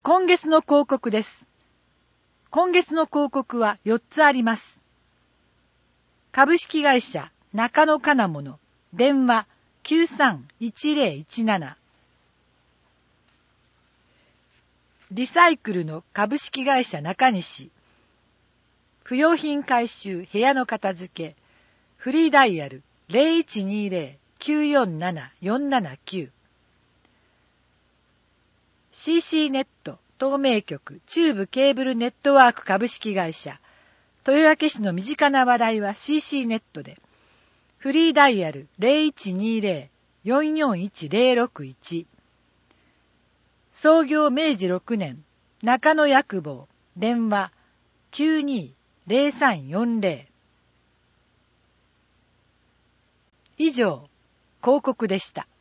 今月の広告です。今月の広告は4つあります。株式会社中野金物、電話 93-1017。リサイクルの株式会社中西、不用品回収、部屋の片付け、フリーダイヤル 0120-947-479。CC ネット透明局中部ケーブルネットワーク株式会社、豊明市の身近な話題は CC ネットで、フリーダイヤル 0120-441-061。創業明治6年、中野薬房、電話 92-0340。以上、広告でした。